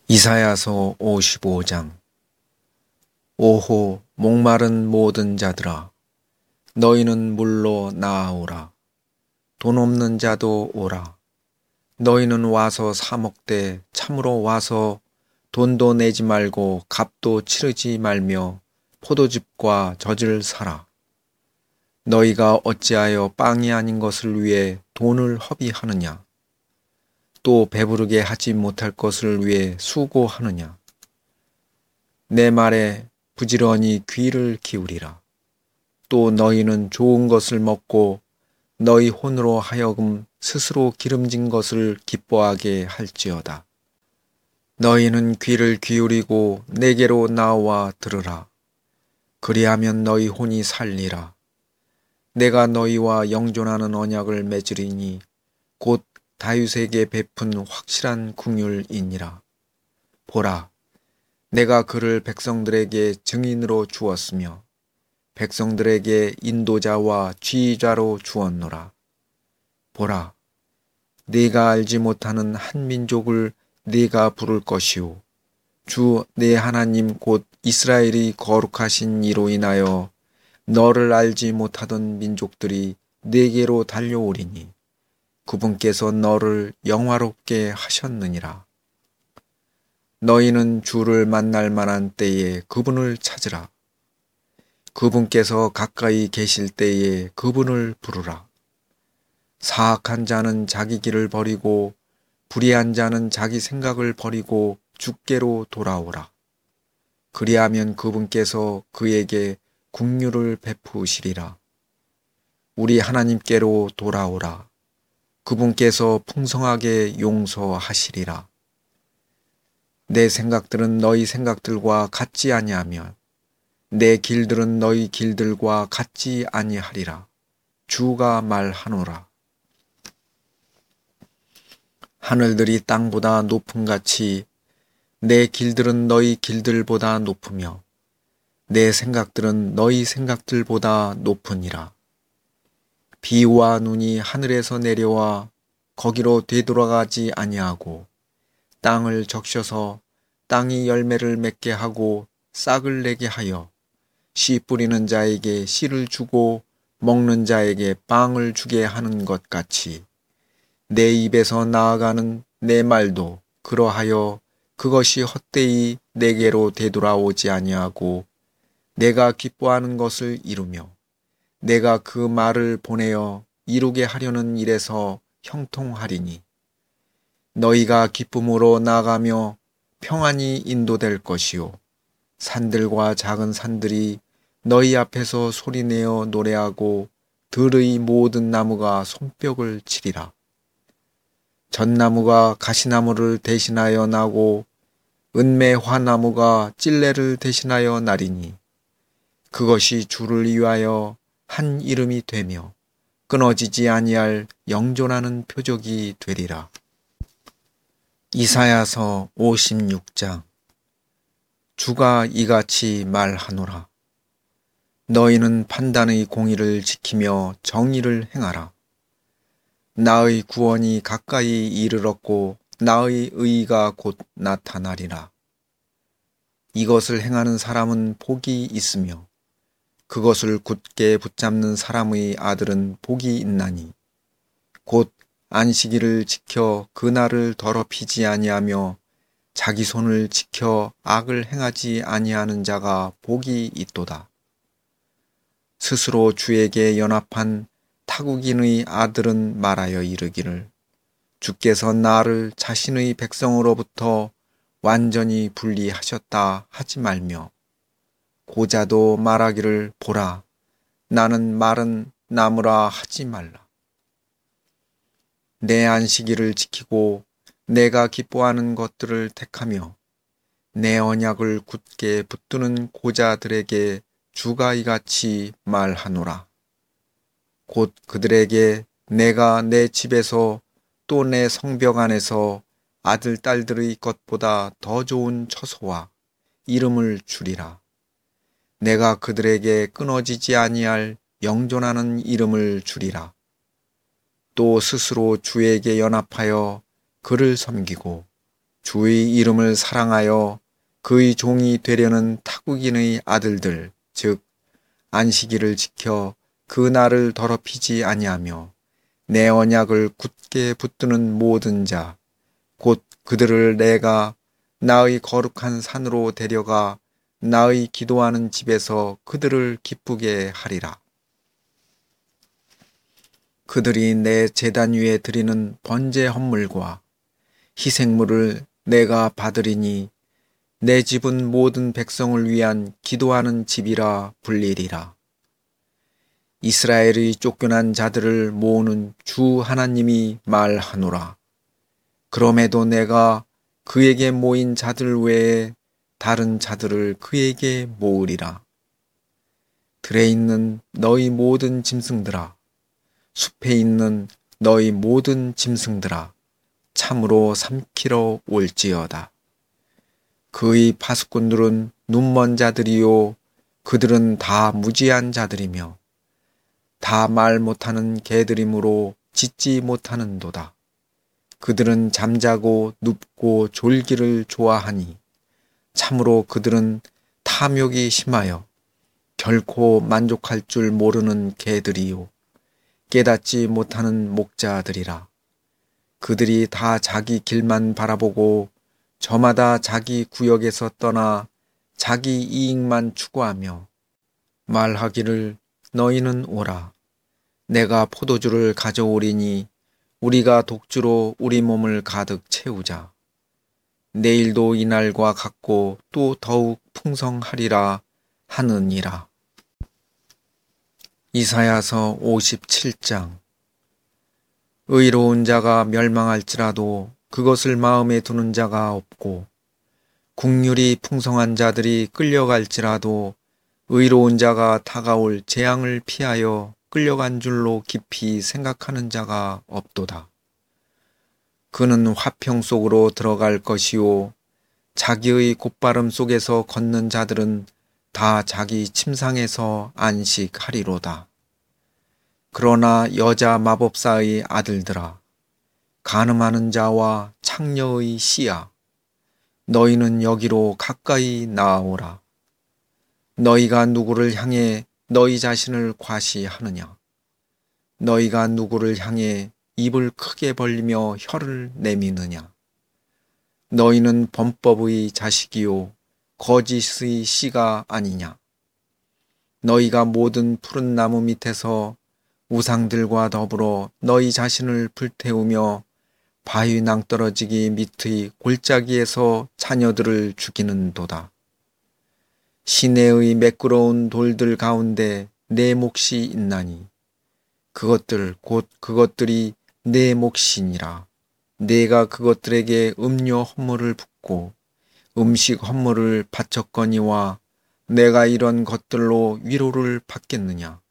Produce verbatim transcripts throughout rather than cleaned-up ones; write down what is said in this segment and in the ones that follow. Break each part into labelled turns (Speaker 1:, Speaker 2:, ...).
Speaker 1: 이사야서 오십오 장. 오호 목마른 모든 자들아, 너희는 물로 나아오라. 돈 없는 자도 오라. 너희는 와서 사 먹되 참으로 와서 돈도 내지 말고 값도 치르지 말며 포도즙과 젖을 사라. 너희가 어찌하여 빵이 아닌 것을 위해 돈을 허비하느냐? 또 배부르게 하지 못할 것을 위해 수고하느냐? 내 말에 부지런히 귀를 기울이라. 또 너희는 좋은 것을 먹고 너희 혼으로 하여금 스스로 기름진 것을 기뻐하게 할지어다. 너희는 귀를 기울이고 내게로 나와 들으라. 그리하면 너희 혼이 살리라. 내가 너희와 영존하는 언약을 맺으리니 곧 다윗에게 베푼 확실한 긍휼이니라. 보라, 내가 그를 백성들에게 증인으로 주었으며 백성들에게 인도자와 지휘자로 주었노라. 보라, 네가 알지 못하는 한 민족을 네가 부를 것이요 주 네 하나님 곧 이스라엘이 거룩하신 이로 인하여 너를 알지 못하던 민족들이 네게로 달려오리니 그분께서 너를 영화롭게 하셨느니라. 너희는 주를 만날 만한 때에 그분을 찾으라. 그분께서 가까이 계실 때에 그분을 부르라. 사악한 자는 자기 길을 버리고 불의한 자는 자기 생각을 버리고 주께로 돌아오라. 그리하면 그분께서 그에게 긍휼을 베푸시리라. 우리 하나님께로 돌아오라. 그분께서 풍성하게 용서하시리라. 내 생각들은 너희 생각들과 같지 아니하며 내 길들은 너희 길들과 같지 아니하리라. 주가 말하노라. 하늘들이 땅보다 높음같이 내 길들은 너희 길들보다 높으며 내 생각들은 너희 생각들보다 높으니라. 비와 눈이 하늘에서 내려와 거기로 되돌아가지 아니하고 땅을 적셔서 땅이 열매를 맺게 하고 싹을 내게 하여 씨 뿌리는 자에게 씨를 주고 먹는 자에게 빵을 주게 하는 것 같이 내 입에서 나아가는 내 말도 그러하여 그것이 헛되이 내게로 되돌아오지 아니하고 내가 기뻐하는 것을 이루며 내가 그 말을 보내어 이루게 하려는 일에서 형통하리니 너희가 기쁨으로 나아가며 평안히 인도될 것이요 산들과 작은 산들이 너희 앞에서 소리내어 노래하고 들의 모든 나무가 손뼉을 치리라. 전나무가 가시나무를 대신하여 나고 은매 화나무가 찔레를 대신하여 나리니 그것이 주를 위하여 한 이름이 되며 끊어지지 아니할 영존하는 표적이 되리라. 이사야서 오십육 장. 주가 이같이 말하노라. 너희는 판단의 공의를 지키며 정의를 행하라. 나의 구원이 가까이 이르렀고 나의 의의가 곧 나타나리라. 이것을 행하는 사람은 복이 있으며 그것을 굳게 붙잡는 사람의 아들은 복이 있나니 곧 안식일을 지켜 그날을 더럽히지 아니하며 자기 손을 지켜 악을 행하지 아니하는 자가 복이 있도다. 스스로 주에게 연합한 타국인의 아들은 말하여 이르기를 주께서 나를 자신의 백성으로부터 완전히 분리하셨다 하지 말며 고자도 말하기를 보라 나는 마른 나무라 하지 말라. 내 안식일을 지키고 내가 기뻐하는 것들을 택하며 내 언약을 굳게 붙드는 고자들에게 주가 이같이 말하노라. 곧 그들에게 내가 내 집에서 또 내 성벽 안에서 아들 딸들의 것보다 더 좋은 처소와 이름을 주리라. 내가 그들에게 끊어지지 아니할 영존하는 이름을 주리라. 또 스스로 주에게 연합하여 그를 섬기고 주의 이름을 사랑하여 그의 종이 되려는 타국인의 아들들, 즉 안식일을 지켜 그 날을 더럽히지 아니하며 내 언약을 굳게 붙드는 모든 자, 곧 그들을 내가 나의 거룩한 산으로 데려가 나의 기도하는 집에서 그들을 기쁘게 하리라. 그들이 내 제단 위에 드리는 번제 헌물과 희생물을 내가 받으리니 내 집은 모든 백성을 위한 기도하는 집이라 불리리라. 이스라엘의 쫓겨난 자들을 모으는 주 하나님이 말하노라. 그럼에도 내가 그에게 모인 자들 외에 다른 자들을 그에게 모으리라. 들에 있는 너희 모든 짐승들아, 숲에 있는 너희 모든 짐승들아, 참으로 삼키러 올지어다. 그의 파수꾼들은 눈먼 자들이요, 그들은 다 무지한 자들이며 다 말 못하는 개들이므로 짖지 못하는도다. 그들은 잠자고 눕고 졸기를 좋아하니 참으로 그들은 탐욕이 심하여 결코 만족할 줄 모르는 개들이요 깨닫지 못하는 목자들이라. 그들이 다 자기 길만 바라보고 저마다 자기 구역에서 떠나 자기 이익만 추구하며 말하기를 너희는 오라. 내가 포도주를 가져오리니 우리가 독주로 우리 몸을 가득 채우자. 내일도 이날과 같고 또 더욱 풍성하리라 하느니라. 이사야서 오십칠 장. 의로운 자가 멸망할지라도 그것을 마음에 두는 자가 없고 국률이 풍성한 자들이 끌려갈지라도 의로운 자가 다가올 재앙을 피하여 끌려간 줄로 깊이 생각하는 자가 없도다. 그는 화평 속으로 들어갈 것이요 자기의 곧바름 속에서 걷는 자들은 다 자기 침상에서 안식하리로다. 그러나 여자 마법사의 아들들아, 간음하는 자와 창녀의 씨야, 너희는 여기로 가까이 나아오라. 너희가 누구를 향해 너희 자신을 과시하느냐? 너희가 누구를 향해 입을 크게 벌리며 혀를 내미느냐? 너희는 범법의 자식이요 거짓의 씨가 아니냐? 너희가 모든 푸른 나무 밑에서 우상들과 더불어 너희 자신을 불태우며 바위 낭떠러지기 밑의 골짜기에서 자녀들을 죽이는도다. 시내의 매끄러운 돌들 가운데 내 몫이 있나니 그것들 곧 그것들이 내 몫이니라. 내가 그것들에게 음료 헌물을 붓고 음식 헌물을 바쳤거니와 내가 이런 것들로 위로를 받겠느냐?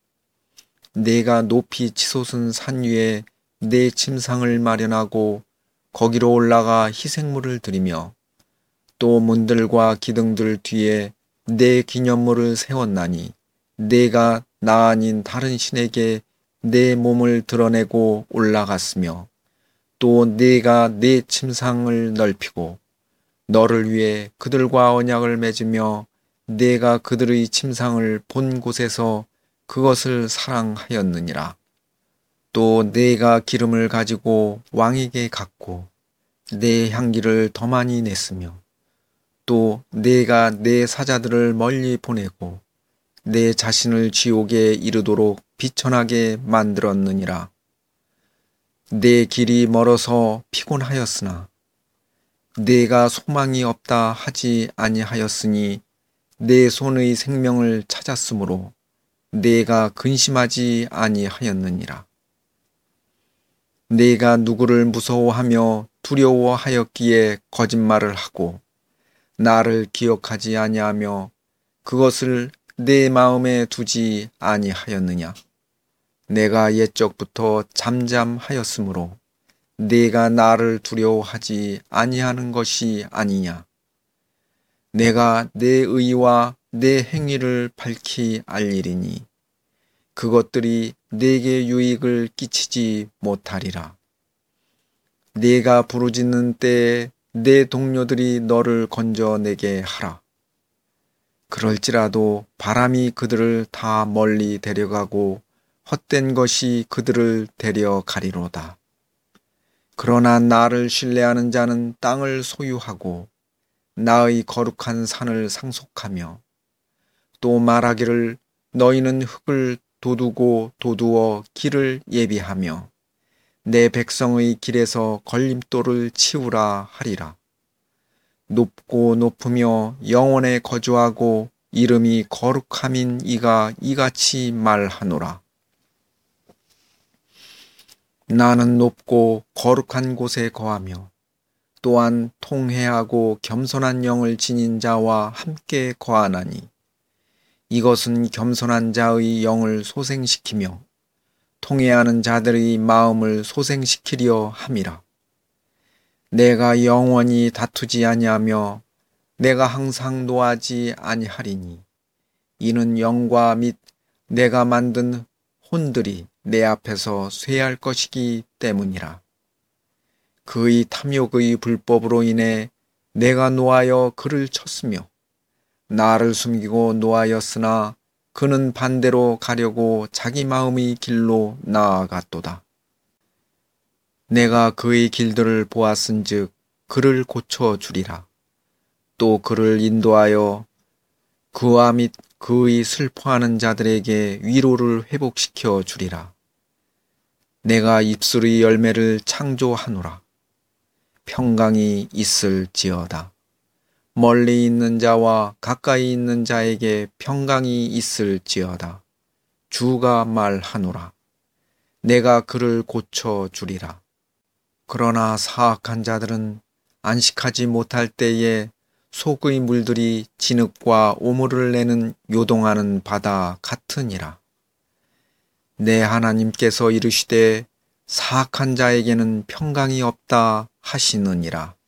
Speaker 1: 내가 높이 치솟은 산 위에 내 침상을 마련하고 거기로 올라가 희생물을 드리며 또 문들과 기둥들 뒤에 내 기념물을 세웠나니 내가 나 아닌 다른 신에게 내 몸을 드러내고 올라갔으며 또 내가 내 침상을 넓히고 너를 위해 그들과 언약을 맺으며 내가 그들의 침상을 본 곳에서 그것을 사랑하였느니라. 또 내가 기름을 가지고 왕에게 갔고 내 향기를 더 많이 냈으며 또 내가 내 사자들을 멀리 보내고 내 자신을 지옥에 이르도록 비천하게 만들었느니라. 내 길이 멀어서 피곤하였으나 내가 소망이 없다 하지 아니하였으니 내 손의 생명을 찾았으므로 내가 근심하지 아니하였느니라. 내가 누구를 무서워하며 두려워하였기에 거짓말을 하고 나를 기억하지 아니하며 그것을 내 마음에 두지 아니하였느냐? 내가 옛적부터 잠잠하였으므로 내가 나를 두려워하지 아니하는 것이 아니냐? 내가 내 의와 내 행위를 밝히 알리리니 그것들이 내게 유익을 끼치지 못하리라. 내가 부르짖는 때에 내 동료들이 너를 건져내게 하라. 그럴지라도 바람이 그들을 다 멀리 데려가고 헛된 것이 그들을 데려가리로다. 그러나 나를 신뢰하는 자는 땅을 소유하고 나의 거룩한 산을 상속하며 또 말하기를 너희는 흙을 도두고 도두어 길을 예비하며 내 백성의 길에서 걸림돌을 치우라 하리라. 높고 높으며 영원에 거주하고 이름이 거룩함인 이가 이같이 말하노라. 나는 높고 거룩한 곳에 거하며 또한 통회하고 겸손한 영을 지닌 자와 함께 거하나니 이것은 겸손한 자의 영을 소생시키며 통회하는 자들의 마음을 소생시키려 함이라. 내가 영원히 다투지 아니하며 내가 항상 노하지 아니하리니 이는 영과 및 내가 만든 혼들이 내 앞에서 쇠할 것이기 때문이라. 그의 탐욕의 불법으로 인해 내가 노하여 그를 쳤으며 나를 숨기고 노하였으나 그는 반대로 가려고 자기 마음의 길로 나아갔도다. 내가 그의 길들을 보았은즉 그를 고쳐주리라. 또 그를 인도하여 그와 및 그의 슬퍼하는 자들에게 위로를 회복시켜 주리라. 내가 입술의 열매를 창조하노라. 평강이 있을지어다. 멀리 있는 자와 가까이 있는 자에게 평강이 있을지어다. 주가 말하노라. 내가 그를 고쳐주리라. 그러나 사악한 자들은 안식하지 못할 때에 속의 물들이 진흙과 오물을 내는 요동하는 바다 같으니라. 내 하나님께서 이르시되 사악한 자에게는 평강이 없다 하시느니라.